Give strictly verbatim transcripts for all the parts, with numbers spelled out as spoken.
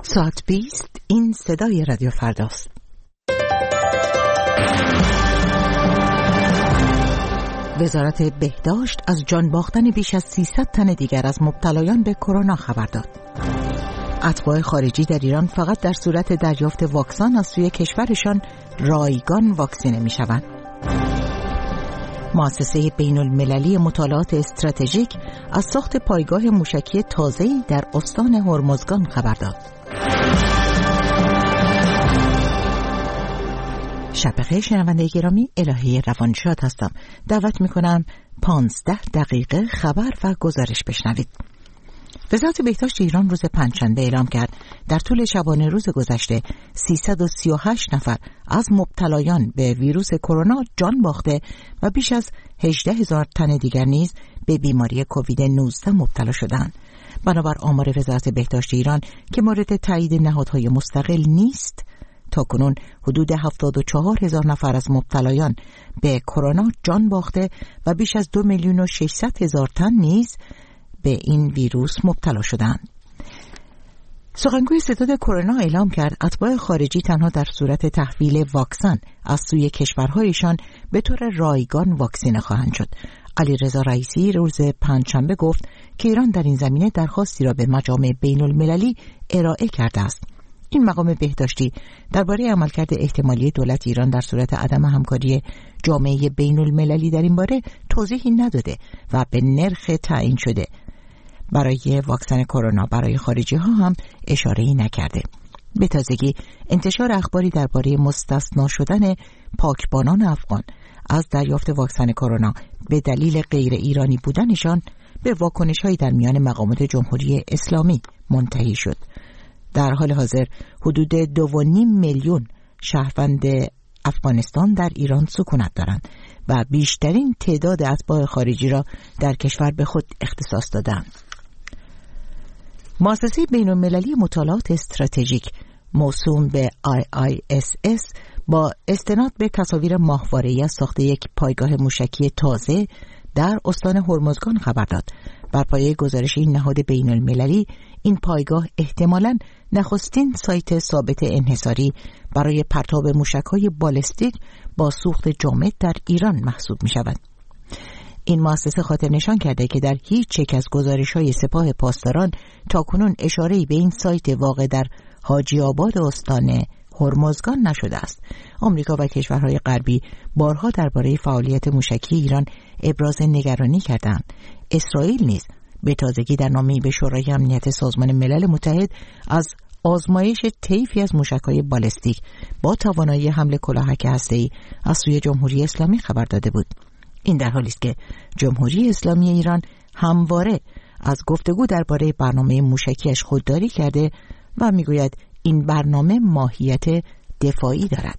ساعت بیست این صدای رادیو فرداست. وزارت بهداشت از جان باختن بیش از سیصد تن دیگر از مبتلایان به کرونا خبر داد. اتباع خارجی در ایران فقط در صورت دریافت واکسن از سوی کشورشان رایگان واکسینه می شوند. مؤسسه بین المللی مطالعات استراتژیک از ساخت پایگاه موشکی تازه‌ای در استان هرمزگان خبر داد. شب بخیر شنونده گرامی، الهی روانشاد هستم. دعوت میکنم پانزده دقیقه خبر و گزارش بشنوید. وزارت بهداشت ایران روز پنجشنبه اعلام کرد در طول شبانه روز گذشته سیصد و سی و هشت نفر از مبتلایان به ویروس کرونا جان باخته و بیش از هجده هزار تن دیگر نیز به بیماری کووید نوزده مبتلا شدند. بنابر آمار وزارت بهداشت ایران که مورد تایید نهادهای مستقل نیست، تاکنون حدود هفتاد و چهار هزار نفر از مبتلایان به کرونا جان باخته و بیش از دو میلیون و ششصد هزار تن نیز به این ویروس مبتلا شدند. سخنگوی ستاد کرونا اعلام کرد اتباع خارجی تنها در صورت تحویل واکسن از سوی کشورهایشان به طور رایگان واکسینه خواهند شد. علیرضا رئیسی روز پنجشنبه گفت که ایران در این زمینه درخواستی را به مجامع بین المللی ارائه کرده است. این مقام بهداشتی درباره عملکرد احتمالی دولت ایران در صورت عدم همکاری جامعه بین المللی در این باره توضیحی نداده و به نرخ تعیین شده برای واکسن کرونا برای خارجی ها هم اشاره‌ای نکرده. به تازگی انتشار اخباری درباره مستثنا شدن پاکبانان افغان از دریافت واکسن کرونا به دلیل غیر ایرانی بودنشان به واکنش‌هایی در میان مقامات جمهوری اسلامی منتهی شد. در حال حاضر حدود دو و نیم میلیون شهروند افغانستان در ایران سکونت دارند و بیشترین تعداد اتباع خارجی را در کشور به خود اختصاص دادند. مؤسسه بین المللی مطالعات استراتژیک موسوم به آی آی اس اس با استناد به تصاویر ماهواره‌ای از ساخت یک پایگاه موشکی تازه در استان هرمزگان خبر داد. بر پایه گزارش این نهاد بین المللی، این پایگاه احتمالاً نخستین سایت ثابت انحصاری برای پرتاب موشک‌های بالستیک با سوخت جامد در ایران محسوب می‌شود. این مؤسسه خاطر نشان کرده که در هیچ یک از گزارش‌های سپاه پاسداران تاکنون اشاره‌ای به این سایت واقع در حاجی آباد استان هرمزگان نشده است. آمریکا و کشورهای غربی بارها درباره فعالیت موشکی ایران ابراز نگرانی کردند. اسرائیل نیز به تازگی در نامه‌ای به شورای امنیت سازمان ملل متحد از آزمایش طیفی از موشک‌های بالستیک با توانایی حمل کلاهک هسته‌ای از سوی جمهوری اسلامی خبر داده بود. این در حالی است که جمهوری اسلامی ایران همواره از گفتگو درباره برنامه موشکیش خودداری کرده و میگوید این برنامه ماهیت دفاعی دارد.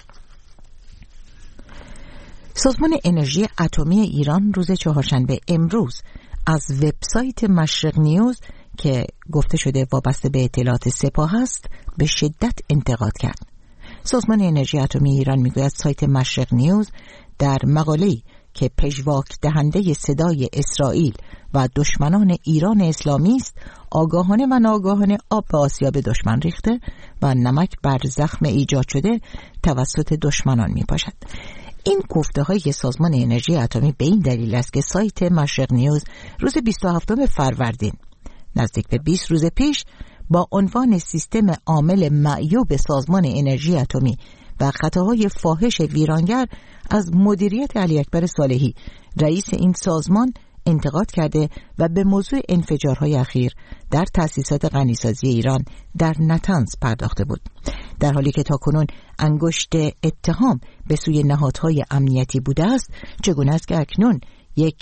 سازمان انرژی اتمی ایران روز چهارشنبه امروز از وبسایت مشرق نیوز که گفته شده وابسته به اطلاعات سپاه است به شدت انتقاد کرد. سازمان انرژی اتمی ایران میگوید سایت مشرق نیوز در مقاله‌ای که پژواک دهنده صدای اسرائیل و دشمنان ایران اسلامی است، آگاهانه و ناآگاهانه آب به آسیاب دشمن ریخته و نمک بر زخم ایجاد شده توسط دشمنان میپاشد. این گفته های سازمان انرژی اتمی به این دلیل است که سایت مشرق نیوز روز بیست و هفتم فروردین نزدیک به بیست روز پیش با عنوان سیستم عامل معیوب سازمان انرژی اتمی و خطاهای فاحش ویرانگر از مدیریت علی اکبر صالحی رئیس این سازمان انتقاد کرده و به موضوع انفجارهای اخیر در تأسیسات غنیسازی ایران در نطنز پرداخته بود. در حالی که تاکنون انگشت اتهام به سوی نهادهای امنیتی بوده است، چگونه است که اکنون یک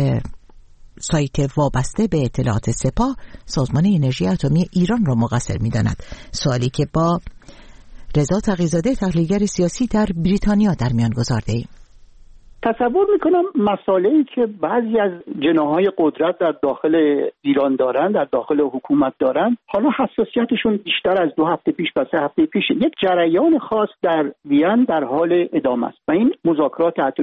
سایت وابسته به اطلاعات سپاه سازمان انرژی اتمی ایران را مقصر می‌داند؟ سوالی که با رضا تقی‌زاده تحلیلگر سیاسی در بریتانیا در میان گذارده ایم. تصور میکنم مسائلی که بعضی از جناح‌های قدرت در داخل ایران دارن، در داخل حکومت دارن، حالا حساسیتشون بیشتر از دو هفته پیش و سه هفته پیش یک جریان خاص در وین در حال ادامه است و این مذاکرات اتمی است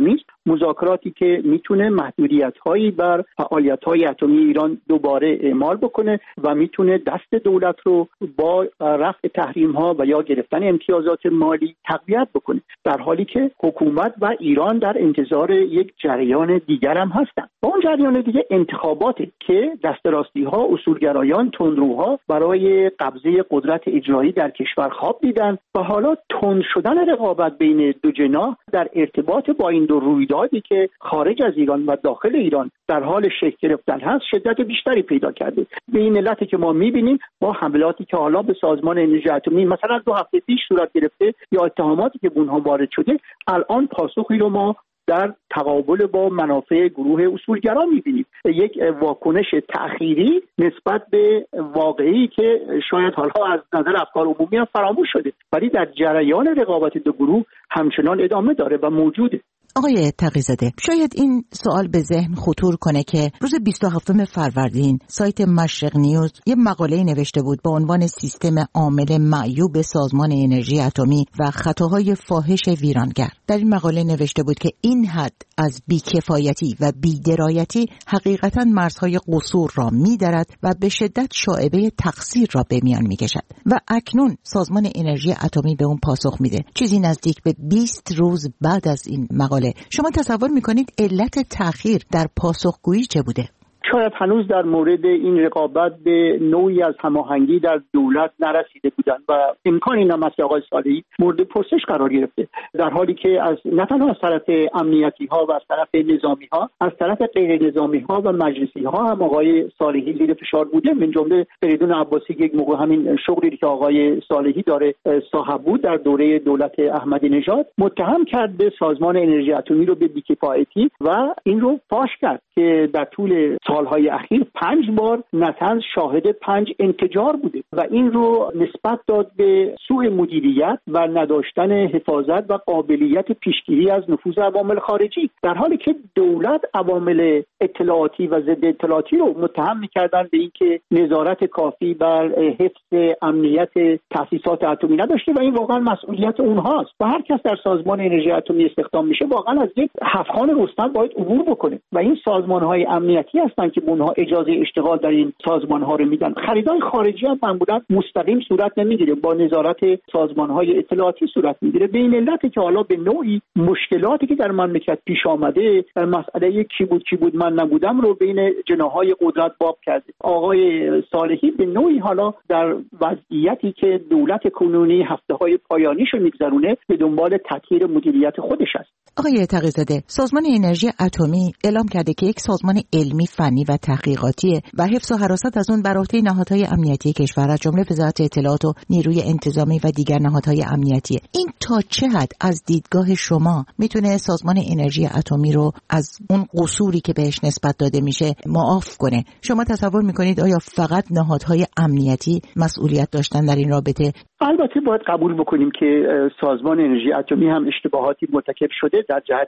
مذاکراتی که میتونه محدودیت‌هایی بر فعالیت‌های اتمی ایران دوباره اعمال بکنه و میتونه دست دولت رو با رفع تحریم‌ها و یا گرفتن امتیازات مالی تقویت بکنه، در حالی که حکومت و ایران در انتظار یک جریان دیگر هم هستن. و اون جریان دیگه انتخاباته که دست راستی‌ها، اصولگرایان، تندروها برای قبضه قدرت اجرایی در کشور خواب دیدن و حالا تند شدن رقابت بین دو جناح در ارتباط با این دو رویدادی که خارج از ایران و داخل ایران در حال شکل گرفتن هست شدت بیشتری پیدا کرده. به این علتی که ما می‌بینیم با حملاتی که حالا به سازمان انرژی اتمی مثلا دو هفته پیش صورت گرفته یا اتهاماتی که به اونها وارد شده، الان پاسخی رو ما در تقابل با منافع گروه اصولگرا می‌بینیم. یک واکنش تأخیری نسبت به واقعی که شاید حالا از نظر افکار عمومی هم فراموش شده، ولی در جریان رقابت دو گروه همچنان ادامه داره و موجوده. آقای تقی‌زاده، شاید این سوال به ذهن خطور کنه که روز بیست و هفتم فروردین سایت مشرق نیوز یه مقاله نوشته بود با عنوان سیستم عامل معیوب سازمان انرژی اتمی و خطاهای فاحش ویرانگر. در این مقاله نوشته بود که این حد از بیکفایتی و بی‌درایتی حقیقتاً مرزهای قصور را می‌درد و به شدت شائبه تقصیر را به میان می‌کشد و اکنون سازمان انرژی اتمی به اون پاسخ میده. چیزی نزدیک به بیست روز بعد از این مقاله. شما تصور میکنید علت تأخیر در پاسخگویی چه بوده؟ شاید هنوز در مورد این رقابت به نوعی از هماهنگی در دولت نرسیده بودند و امکان این هم است که آقای صالحی مورد پرسش قرار گرفته، در حالی که از نه تنها از طرف امنیتی ها و از طرف نظامی ها، از طرف غیر نظامی ها و مجلسی ها هم آقای صالحی زیر فشار بوده. من جمله فریدون عباسی یک موقع همین شغلی که آقای صالحی داره صاحب بود در دوره دولت احمدی نژاد متهم کرد به سازمان انرژی اتمی رو به بی‌کفایتی و این رو فاش کرد که در طول سالهای اخیر پنج بار نتنز شاهد پنج انفجار بوده و این رو نسبت داد به سوء مدیریت و نداشتن حفاظت و قابلیت پیشگیری از نفوذ عوامل خارجی، در حالی که دولت عوامل اطلاعاتی و ضد اطلاعاتی رو متهم می‌کردن به اینکه نظارت کافی بر حفظ امنیت تأسیسات اتمی نداشته و این واقعا مسئولیت اونهاست و هر کس در سازمان انرژی اتمی استخدام میشه واقعا از یک هفت‌خوان رستم باید عبور بکنه و این سازمان‌های امنیتی هستن که اونها اجازه اشتغال در این سازمان‌ها رو میدن. خریدای خارجی هم معمولاً مستقیم صورت نمیگیره، با نظارت سازمان‌های اطلاعاتی صورت میگیره. به این علت که حالا به نوعی مشکلاتی که در مملکت پیش آمده در مسئله کی بود کی بود من نبودم رو بین جناح‌های قدرت باب کرده. آقای صالحی به نوعی حالا در وضعیتی که دولت کنونی هفته‌های پایانیشو میگذرونه به دنبال تطهیر مدیریت خودش است. آقای تقی‌زاده، سازمان انرژی اتمی اعلام کرده که یک سازمان علمی، فنی و تحقیقاتیه و حفظ و حراست از اون بر عهده نهادهای امنیتی کشور از جمله وزارت اطلاعات و نیروی انتظامی و دیگر نهادهای امنیتیه. این تا چه حد از دیدگاه شما میتونه سازمان انرژی اتمی رو از اون قصوری که بهش نسبت داده میشه معاف کنه؟ شما تصور میکنید آیا فقط نهادهای امنیتی مسئولیت داشتن در این رابطه؟ البته باید قبول بکنیم که سازمان انرژی اتمی هم اشتباهاتی مرتکب شده در جهت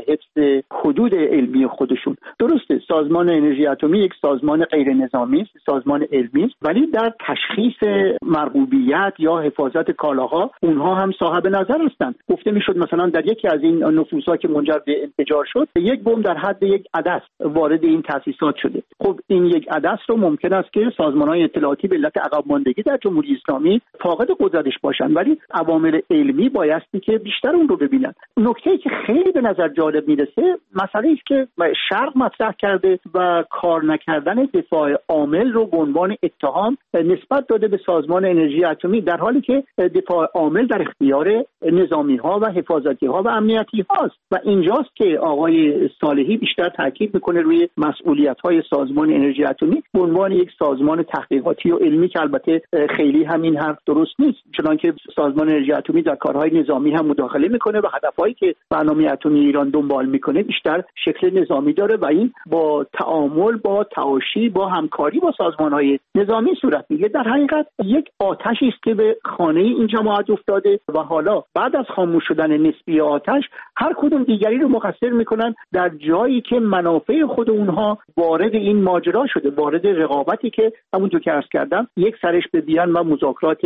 حفظ حدود علمی خودشون. درسته سازمان انرژی اتمی یک سازمان غیر نظامی است، سازمان علمی است، ولی در تشخیص مرغوبیت یا حفاظت کالاها اونها هم صاحب نظر هستند. گفته میشد مثلا در یکی از این نفوذها که منجر به انفجار شد یک بمب در حد یک عدس وارد این تأسیسات شده. خب این یک عدس رو ممکن است که سازمان‌های اطلاعاتی به علت عقب ماندگی در جمهوری اسلامی فاقد قدرتش باشن، ولی عوامل علمی بایستی که بیشتر اون رو ببینن. نکته‌ای که خیلی به نظر جالب میرسه مسئله است که شرق مطرح کرده و کار نکردن دفاع عامل رو به عنوان اتهام نسبت داده به سازمان انرژی اتمی، در حالی که دفاع عامل در اختیار نظامی ها و حفاظتی ها و امنیتی هاست و اینجاست که آقای صالحی بیشتر تاکید میکنه روی مسئولیت های سازمان انرژی اتمی به عنوان یک سازمان تحقیقاتی و علمی که البته خیلی همین حرف درست نیست، چنانکه سازمان انرژی اتمی در کارهای نظامی هم مداخله میکنه و هدفهایی که برنامه اتمی ایران دنبال میکنه بیشتر شکل نظامی داره و این با تعامل با تعاشی با همکاری با سازمانهای نظامی صورت میگیره. در حقیقت یک آتشی است که به خانه این جماعت افتاده و حالا بعد از خاموش شدن نسبی آتش هر کدوم دیگری رو مقصر میکنن در جایی که منافع خود اونها وارد این ماجرا شده، وارد رقابتی که همونجور که عرض کردم یک سرش به بیان و مذاکرات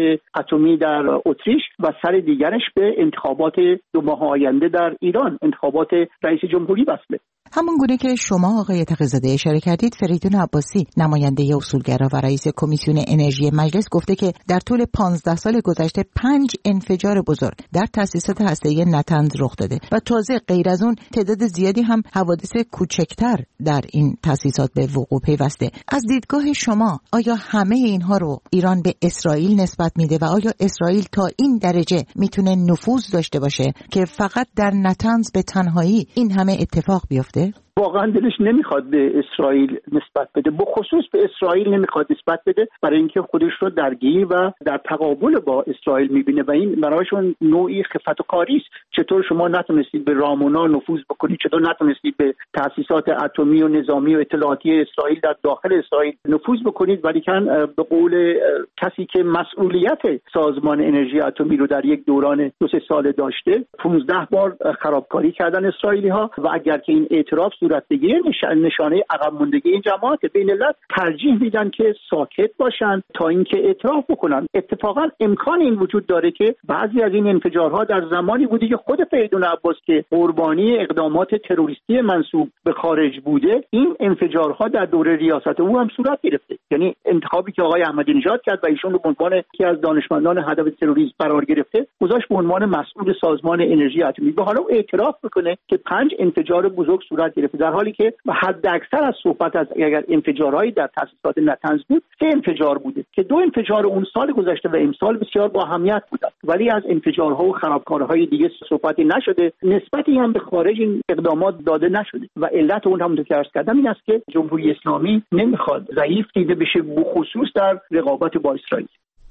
اتمی در اتریش و سر دیگرش به انتخابات دو ماه آینده در ایران، انتخابات رئیس جمهوری بسته. همون گونه که شما آقای تقی‌زاده اشاره کردید، فریدون عباسی نماینده اصولگرا و رئیس کمیسیون انرژی مجلس گفته که در طول پانزده سال گذشته پنج انفجار بزرگ در تأسیسات هسته‌ای نطنز رخ داده و تازه غیر از اون تعداد زیادی هم حوادث کوچکتر در این تأسیسات به وقوع پیوسته. از دیدگاه شما آیا همه اینها رو ایران به اسرائیل نسبت میده و آیا اسرائیل تا این درجه میتونه نفوذ داشته باشه که فقط در نطنز به تنهایی این همه اتفاق بیفته؟ واقعا دلش نمیخواد به اسرائیل نسبت بده، به خصوص به اسرائیل نمیخواد نسبت بده برای اینکه خودش رو درگیر و در تقابل با اسرائیل میبینه و این برایشون نوعی خفت و کاری است. چطور شما نتونستید به رامونا نفوذ بکنید، چطور نتونستید به تأسیسات اتمی و نظامی و اطلاعاتی اسرائیل در داخل اسرائیل نفوذ بکنید، ولی کن به قول کسی که مسئولیت سازمان انرژی اتمی رو در یک دوران دو سه سال داشته، پانزده بار خرابکاری کردن اسرائیلی ها و اگر که این اعتراف صورت بگیره نشانه عقب موندگی این جماعت. بین ملت ترجیح میدن که ساکت باشن تا اینکه اعتراف بکنن. اتفاقا امکان این وجود داره که بعضی از این انفجارها در زمانی بوده که خود فریدون عباس که قربانی اقدامات تروریستی منسوب به خارج بوده، این انفجارها در دوره ریاست او هم صورت گرفته. یعنی انتخابی که آقای احمدی نژاد کرد و ایشون رو به عنوان یکی از دانشمندان هدف تروریسم قرار گرفته، گذاشت به عنوان مسئول سازمان انرژی اتمی. به حالا اعتراف بکنه که پنج انفجار بزرگ صورت گرفته، در حالی که حد اکثر از صحبت از اگر انفجارهایی در تأسیسات نطنز بود سه انفجار بوده که دو انفجار اون سال گذشته و امسال بسیار با اهمیت بودند، ولی از انفجارها و خرابکاری‌های دیگه صحبتی نشده، نسبتی هم به خارج این اقدامات داده نشده و علت اون هم که عرض کردم این است که جمهوری اسلامی نمیخواد ضعیف دیده بشه، بخصوص در رقابت با اسرائیل.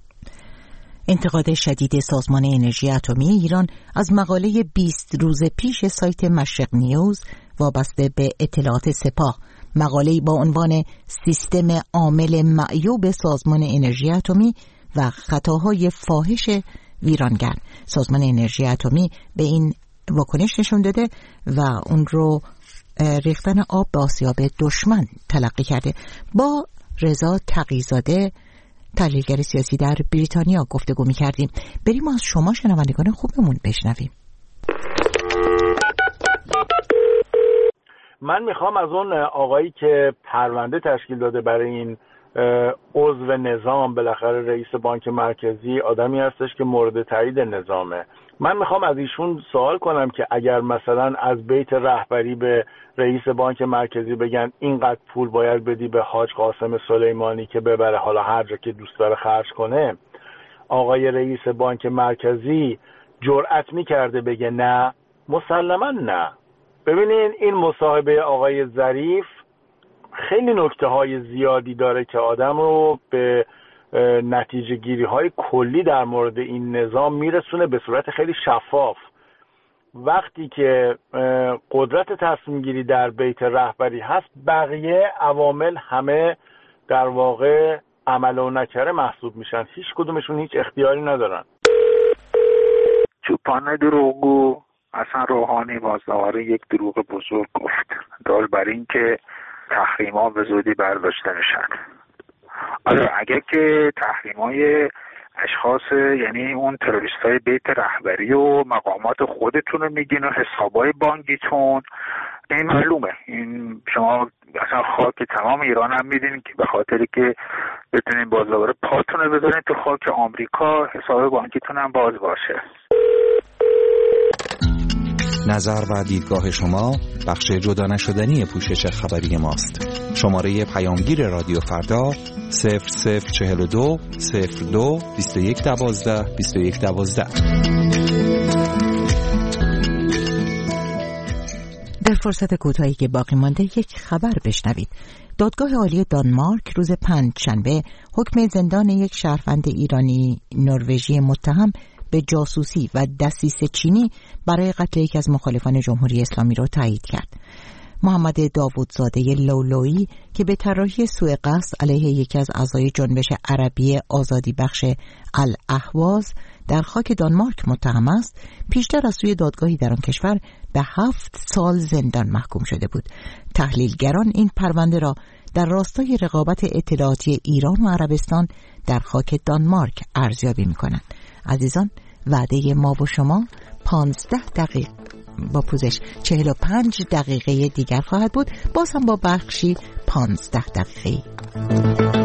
انتقاد شدید سازمان انرژی اتمی ایران از مقاله بیست روز پیش سایت مشرق نیوز وابسته به اطلاعات سپاه، مقاله‌ای با عنوان سیستم عامل معیوب سازمان انرژی اتمی و خطاهای فاحش ویرانگر. سازمان انرژی اتمی به این واکنش نشون داده و اون رو ریختن آب به آسیاب دشمن تلقی کرده. با رضا تقی‌زاده تحلیلگر سیاسی در بریتانیا گفتگو می‌کردیم. بریم از شما شنوندگان خوبمون بشنویم. من میخوام از اون آقایی که پرونده تشکیل داده برای این عضو نظام، بالاخره رئیس بانک مرکزی آدمی هستش که مورد تایید نظامه، من میخوام از ایشون سوال کنم که اگر مثلا از بیت رهبری به رئیس بانک مرکزی بگن اینقدر پول باید بدی به حاج قاسم سلیمانی که ببره حالا هر جا که دوست داره خرج کنه، آقای رئیس بانک مرکزی جرأت میکرده بگه نه؟ مسلما نه. ببینین این مصاحبه آقای ظریف خیلی نکته های زیادی داره که آدم رو به نتیجه گیری های کلی در مورد این نظام میرسونه به صورت خیلی شفاف. وقتی که قدرت تصمیم گیری در بیت رهبری هست، بقیه عوامل همه در واقع عمل و نکره محسوب میشن، هیچ کدومشون هیچ اختیاری ندارن. چوپان دروغگو اصلا روحانی بازداره یک دروغ بزرگ گفت، دال بر این که تحریما به زودی برداشته میشن. آره اگه که تحریمای اشخاص، یعنی اون تروریست های بیت رهبری و مقامات خودتون رو میگین و حسابای بانکیتون، این معلومه، این شما اصلا خاک تمام ایران هم میدین که به خاطری که بتونین بازداره پاتون رو بذارین تو خاک آمریکا، حساب بانکیتون هم باز باشه. نظر و دیدگاه شما بخش جدا نشدنی پوشش خبری ماست. شماره پیامگیر رادیو فردا صفر صفر چهل و دو صفر دو بیست و یک دوازده بیست و یک دوازده. در فرصت کوتاهی که باقی مانده یک خبر بشنوید. دادگاه عالی دانمارک روز پنجشنبه حکم زندان یک شهروند ایرانی نروژی متهم به جاسوسی و دسیسه چینی برای قتل یکی از مخالفان جمهوری اسلامی را تایید کرد. محمد داوودزاده لولویی که به طراحی سوء قصد علیه یکی از اعضای جنبش عربی آزادی بخش الاهواز در خاک دانمارک متهم است، پیشتر از سوی دادگاهی در آن کشور به هفت سال زندان محکوم شده بود. تحلیلگران این پرونده را در راستای رقابت اطلاعاتی ایران و عربستان در خاک دانمارک ارزیابی میکنند. عزیزان، وعده ما و شما پانزده دقیقه با پوزش چهل و پنج دقیقه دیگر خواهد بود، باز هم با بخشی پانزده دقیقه.